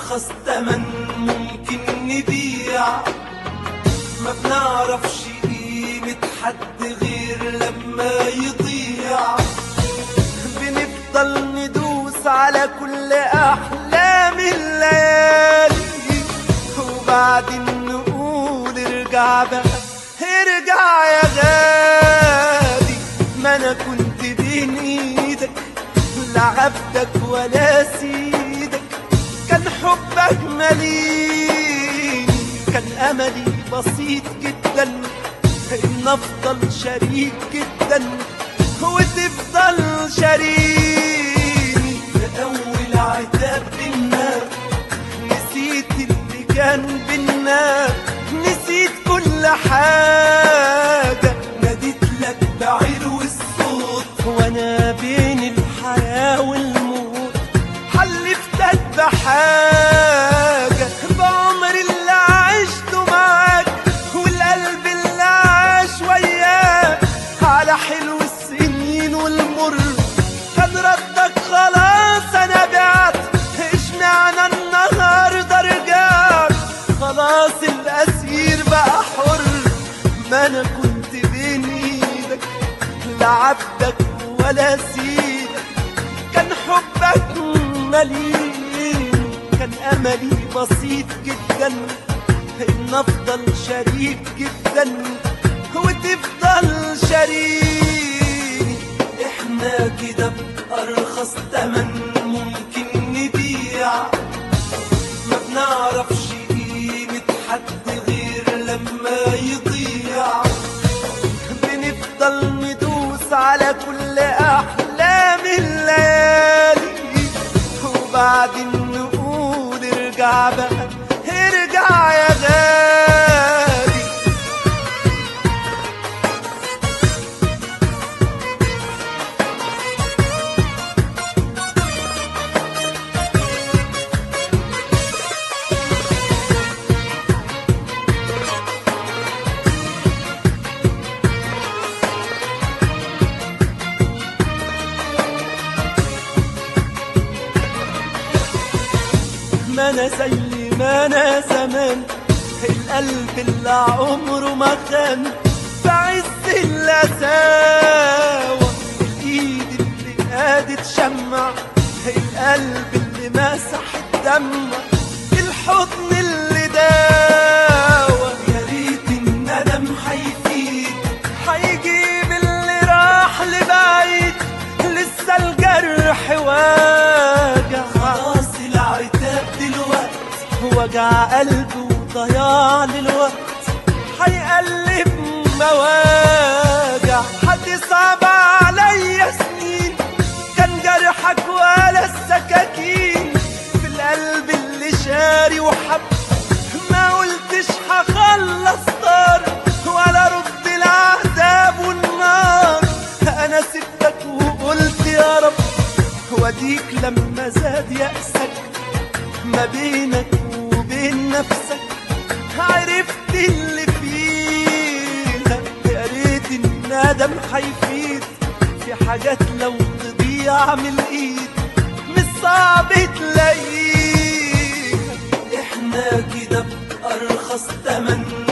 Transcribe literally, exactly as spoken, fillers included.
بأرخص تمن ممكن نبيع. ما بنعرفش قيمة حد غير لما يضيع. بنفضل ندوس على كل أحلام الليالي وبعدين نقول ارجع بقى ارجع يا غالي. ما أنا كنت بين إيدك لا عبدك ولا سيدك. كان حبك مليني كان أملي بسيط جدا إن أفضل شريك جدا وتفضل شريكي. لأول عتاب بينا نسيت اللي كان بينا، نسيت كل حاجة. ناديت لك بعلو الصوت وأنا بين الحياة والموت. حلفتك بحاجة بعمر اللي عشته معاك والقلب اللي عاش وياك على حلو السنين والمر. كان ردك خلاص أنا بعت، اشمعنى النهاردة رجعت؟ خلاص الأسير بقى حر. ما أنا كنت بين إيدك لا عبدك ولا سيدك. كان حبك مليء كان أملي بسيط جدا إن أفضل شريك جدا وتفضل شريكي. إحنا كده بأرخص تمن ممكن نبيع. ما بنعرفش قيمة حد غير لما يضيع. بنفضل ندوس على كل أحلام الليالي وبعدين نقول ارجع بقى ارجع يا غالي. ما أنا زي ما أنا زمان، القلب اللي عمره ما خان في عز القساوة. الإيد اللي قادت شمع، القلب اللي مسح الدمع، الحضن اللي داوى. يا ريت الندم هيفيد هيجيب اللي راح لبعيد. لسه الجرح واجع خلاص العتاب دلوقت وجع قلبي وضياع للوقت هيقلب مواجع. هتصعب عليا سنين كان جرحك ولا السكاكين في القلب اللي شاري وحب. ما قلتش هخلص طار ولا رد العذاب والنار. انا سبتك وقلت يا رب وديك لما زاد يأسك ما بينك وبين نفسك عرفت اللي فيها. يا ريت الندم هيفيد في حاجات لو تضيع من الايد مش صعب تلاقيها. احنا كده بأرخص تمن